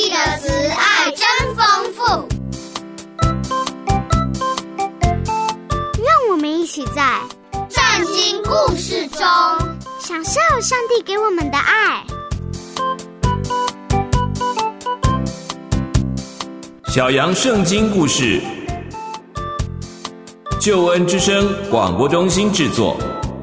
帝的慈爱真丰富。 让我们一起在圣经故事中享受上帝给我们的爱。 小羊圣经故事，救恩之声广播中心制作。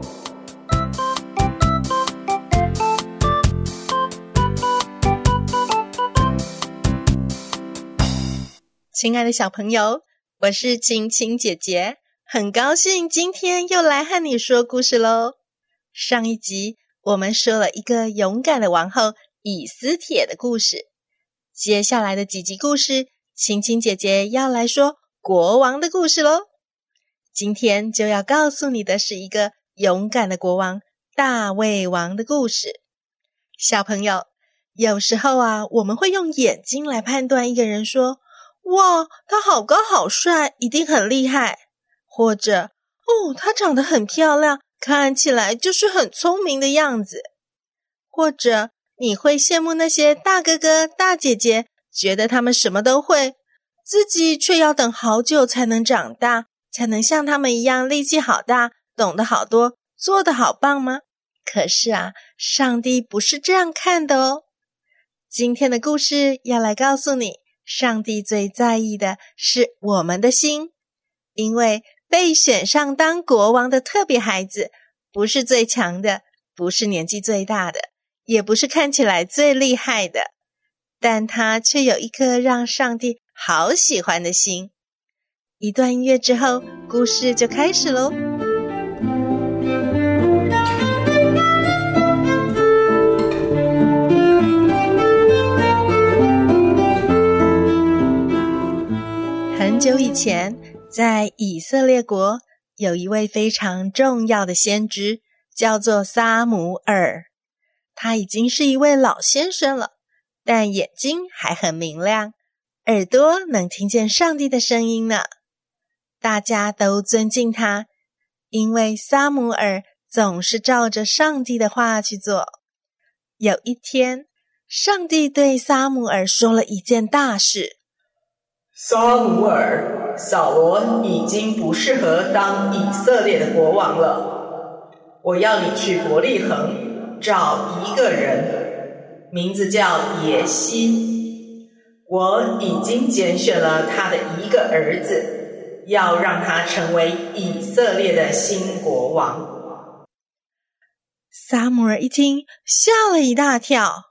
亲爱的小朋友，我是晴晴姐姐，很高兴今天又来和你说故事咯。上一集我们说了一个勇敢的王后以斯帖的故事，接下来的几集故事，晴晴姐姐要来说国王的故事咯。今天就要告诉你的是一个勇敢的国王大卫王的故事。小朋友，有时候啊，我们会用眼睛来判断一个人说，哇，他好高好帅，一定很厉害。或者，他长得很漂亮，看起来就是很聪明的样子。或者，你会羡慕那些大哥哥、大姐姐，觉得他们什么都会，自己却要等好久才能长大，才能像他们一样力气好大，懂得好多，做得好棒吗？可是啊，上帝不是这样看的哦。今天的故事要来告诉你，上帝最在意的是我们的心，因为被选上当国王的特别孩子，不是最强的，不是年纪最大的，也不是看起来最厉害的，但他却有一颗让上帝好喜欢的心。一段音乐之后，故事就开始咯。很久以前，在以色列国有一位非常重要的先知，叫做撒母耳。他已经是一位老先生了，但眼睛还很明亮，耳朵能听见上帝的声音呢。大家都尊敬他，因为撒母耳总是照着上帝的话去做。有一天，上帝对撒母耳说了一件大事。 撒母耳，扫罗已经不适合当以色列的国王了。我要你去伯利恒找一个人，名字叫耶西。我已经拣选了他的一个儿子，要让他成为以色列的新国王。 撒母耳一听，吓了一大跳。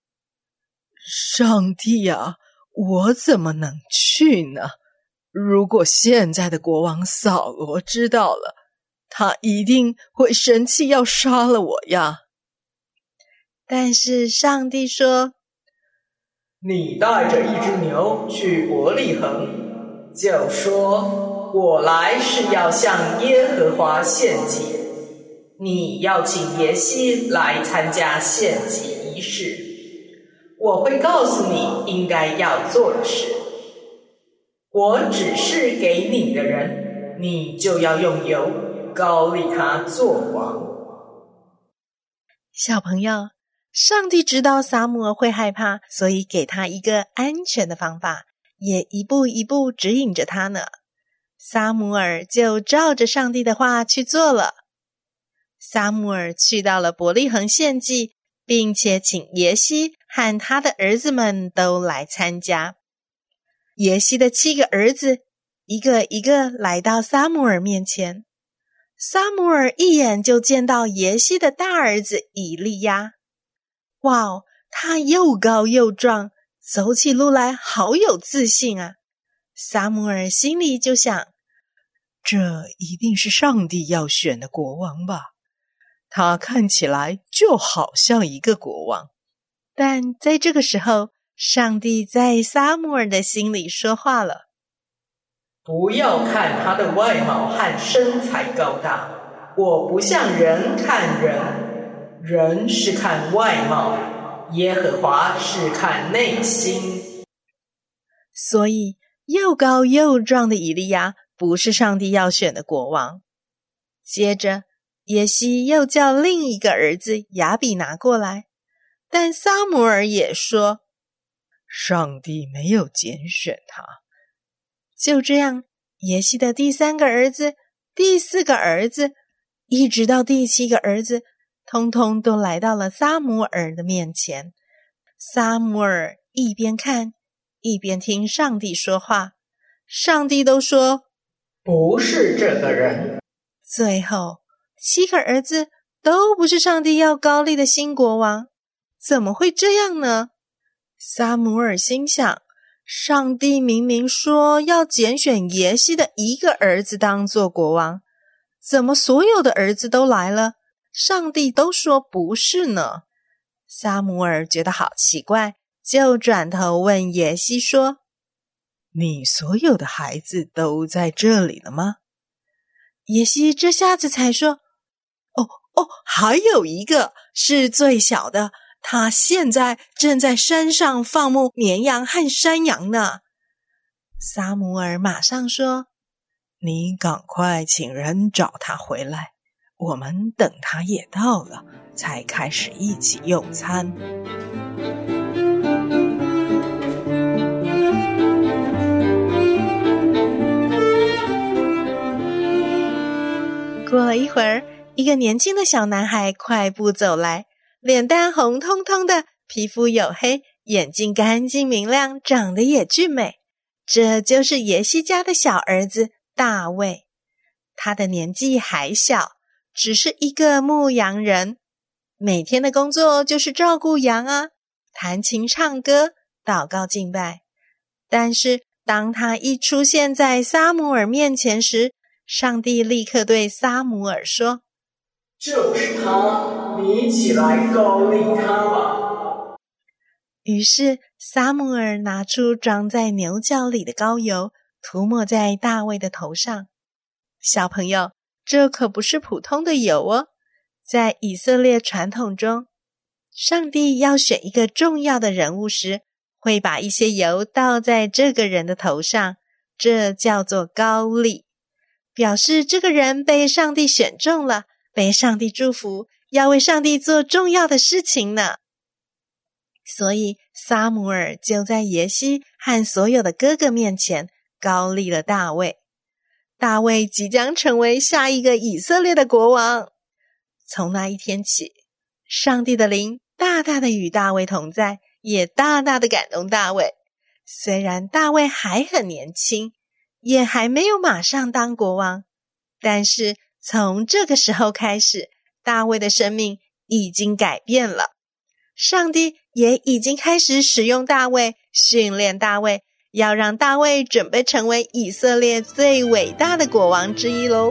上帝啊，我怎么能去呢？如果现在的国王扫罗知道了，他一定会生气，要杀了我呀。 但是上帝说， 你带着一只牛去伯利恒，就说我来是要向耶和华献祭，你要请耶西来参加献祭仪式，我会告诉你应该要做的事。我指示给你的人，你就要用油膏立他做王。 小朋友，上帝知道撒母耳会害怕，所以给他一个安全的方法，也一步一步指引着他呢。撒母耳就照着上帝的话去做了。撒母耳去到了伯利恒献祭，并且请耶西和他的儿子们都来参加。耶西的7个儿子一个一个来到撒母耳面前。撒母耳一眼就见到耶西的大儿子以利亚。哇，他又高又壮，走起路来好有自信啊。撒母耳心里就想， 这一定是上帝要选的国王吧，他看起来就好像一个国王。 但在这个时候，上帝在撒母耳的心里说话了。 不要看他的外貌和身材高大，我不像人看人，人是看外貌，耶和华是看内心。 所以又高又壮的以利亚不是上帝要选的国王。接着耶西又叫另一个儿子亚比拿过来，但撒母耳也说， 上帝没有拣选他。 就这样，耶西的第3个儿子、第4个儿子，一直到第7个儿子，通通都来到了撒母耳的面前。撒母耳一边看，一边听上帝说话，上帝都说不是这个人。 最后7个儿子都不是上帝要膏立的新国王，怎么会这样呢？撒母耳心想，上帝明明说要拣选耶西的1个儿子当做国王，怎么所有的儿子都来了，上帝都说不是呢？撒母耳觉得好奇怪，就转头问耶西说， 你所有的孩子都在这里了吗？ 耶西这下子才说， 还有一个是最小的，他现在正在山上放牧绵羊和山羊呢。 撒母耳马上说， 你赶快请人找他回来，我们等他也到了，才开始一起用餐。 过了一会儿，一个年轻的小男孩快步走来，脸蛋红彤彤的，皮肤黝黑，眼睛干净明亮，长得也俊美。这就是耶西家的小儿子大卫。他的年纪还小，只是一个牧羊人，每天的工作就是照顾羊啊，弹琴唱歌，祷告敬拜。但是当他一出现在撒母耳面前时，上帝立刻对撒母耳说， 就是他，你起来膏立他吧。 于是撒母耳拿出装在牛角里的膏油，涂抹在大卫的头上。小朋友，这可不是普通的油哦，在以色列传统中，上帝要选一个重要的人物时，会把一些油倒在这个人的头上，这叫做膏立，表示这个人被上帝选中了，被上帝祝福，要为上帝做重要的事情呢。所以撒母耳就在耶西和所有的哥哥面前膏立了大卫。大卫即将成为下一个以色列的国王。从那一天起，上帝的灵大大的与大卫同在，也大大的感动大卫。虽然大卫还很年轻，也还没有马上当国王，但是从这个时候开始，大卫的生命已经改变了。上帝也已经开始使用大卫，训练大卫，要让大卫准备成为以色列最伟大的国王之一咯。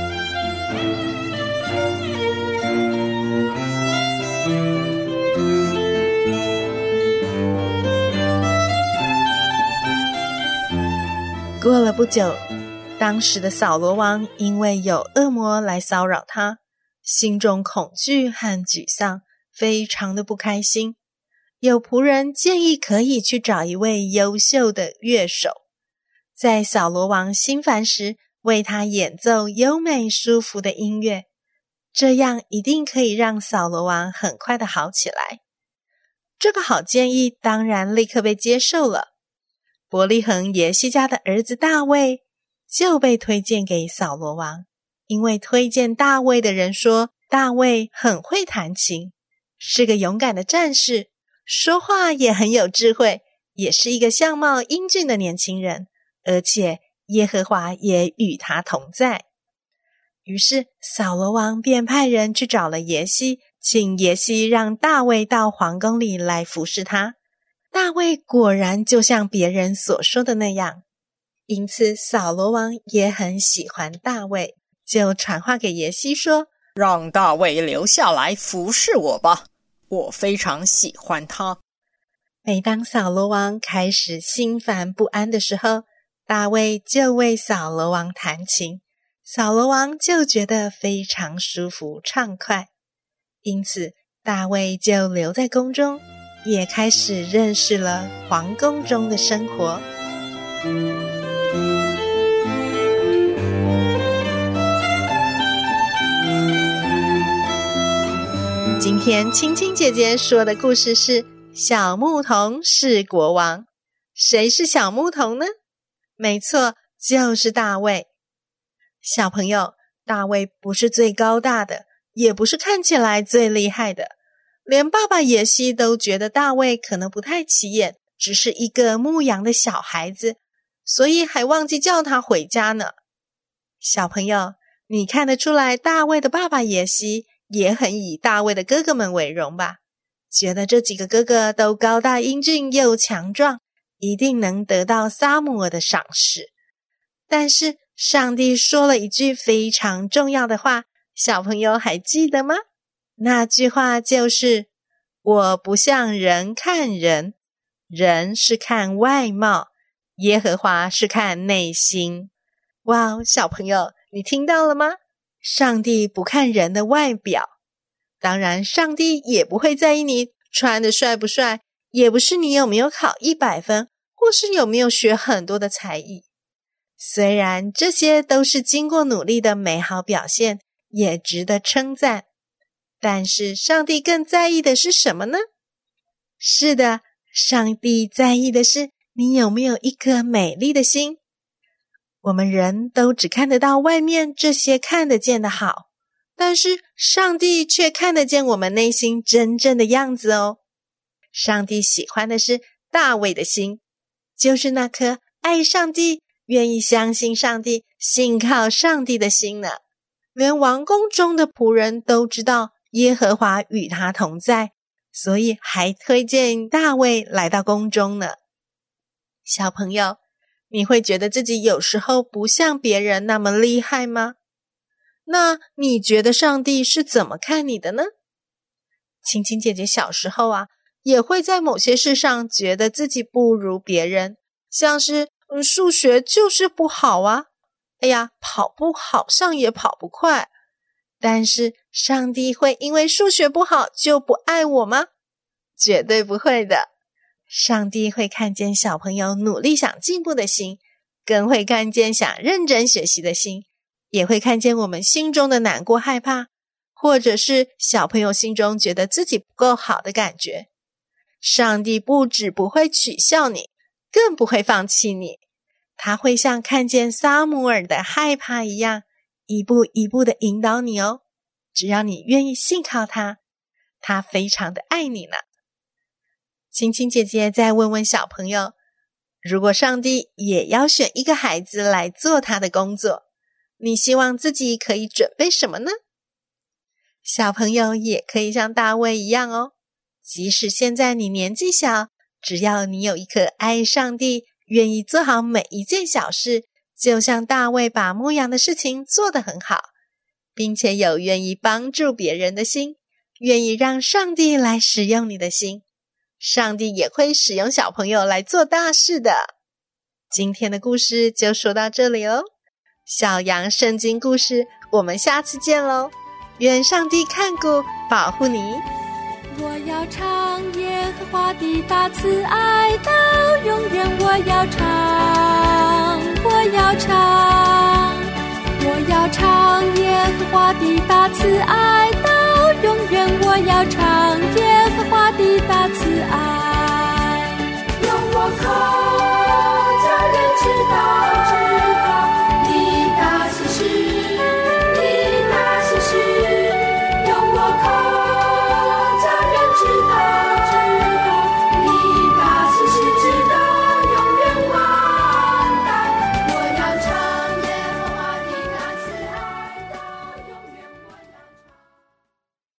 过了不久，当时的扫罗王因为有恶魔来骚扰他，心中恐惧和沮丧，非常的不开心。有仆人建议可以去找一位优秀的乐手，在扫罗王心烦时为他演奏优美舒服的音乐，这样一定可以让扫罗王很快的好起来。这个好建议当然立刻被接受了。伯利恒耶西家的儿子大卫就被推荐给扫罗王，因为推荐大卫的人说，大卫很会弹琴，是个勇敢的战士，说话也很有智慧，也是一个相貌英俊的年轻人，而且耶和华也与他同在。于是扫罗王便派人去找了耶西，请耶西让大卫到皇宫里来服侍他。大卫果然就像别人所说的那样，因此扫罗王也很喜欢大卫，就传话给耶西说， 让大卫留下来服侍我吧，我非常喜欢他。 每当扫罗王开始心烦不安的时候，大卫就为扫罗王弹琴，扫罗王就觉得非常舒服畅快。因此大卫就留在宫中，也开始认识了皇宫中的生活。今天青青姐姐说的故事是小牧童是国王。谁是小牧童呢？没错，就是大卫。小朋友，大卫不是最高大的，也不是看起来最厉害的，连爸爸野西都觉得大卫可能不太起眼，只是一个牧羊的小孩子，所以还忘记叫他回家呢。小朋友，你看得出来大卫的爸爸野西也很以大卫的哥哥们为荣吧？觉得这几个哥哥都高大英俊又强壮，一定能得到撒母耳的赏识。但是上帝说了一句非常重要的话，小朋友还记得吗？那句话就是我不像人看人，人是看外貌，耶和华是看内心。哇，小朋友，你听到了吗？上帝不看人的外表，当然上帝也不会在意你穿得帅不帅，也不是你有没有考100分，或是有没有学很多的才艺。虽然这些都是经过努力的美好表现，也值得称赞，但是上帝更在意的是什么呢？是的，上帝在意的是你有没有一颗美丽的心。我们人都只看得到外面这些看得见的好，但是上帝却看得见我们内心真正的样子哦。上帝喜欢的是大卫的心，就是那颗爱上帝、愿意相信上帝、信靠上帝的心呢。连王宫中的仆人都知道耶和华与他同在，所以还推荐大卫来到宫中呢。小朋友，你会觉得自己有时候不像别人那么厉害吗？那你觉得上帝是怎么看你的呢？晴晴姐姐小时候也会在某些事上觉得自己不如别人，像是数学就是不好哎呀，跑步好像也跑不快。但是上帝会因为数学不好就不爱我吗？绝对不会的。上帝会看见小朋友努力想进步的心，更会看见想认真学习的心，也会看见我们心中的难过害怕，或者是小朋友心中觉得自己不够好的感觉。上帝不只不会取笑你，更不会放弃你，他会像看见撒母耳的害怕一样，一步一步的引导你哦。只要你愿意信靠他，他非常的爱你呢。晴晴姐姐再问问小朋友，如果上帝也要选一个孩子来做他的工作，你希望自己可以准备什么呢？小朋友也可以像大卫一样哦，即使现在你年纪小，只要你有一颗爱上帝、愿意做好每一件小事，就像大卫把牧羊的事情做得很好，并且有愿意帮助别人的心，愿意让上帝来使用你的心，上帝也会使用小朋友来做大事的。今天的故事就说到这里咯，小羊圣经故事，我们下次见咯。愿上帝看顾保护你。 我要唱耶和华的大慈爱到永远，我要唱，我要唱，我要唱耶和华的大慈爱到永远，我要唱。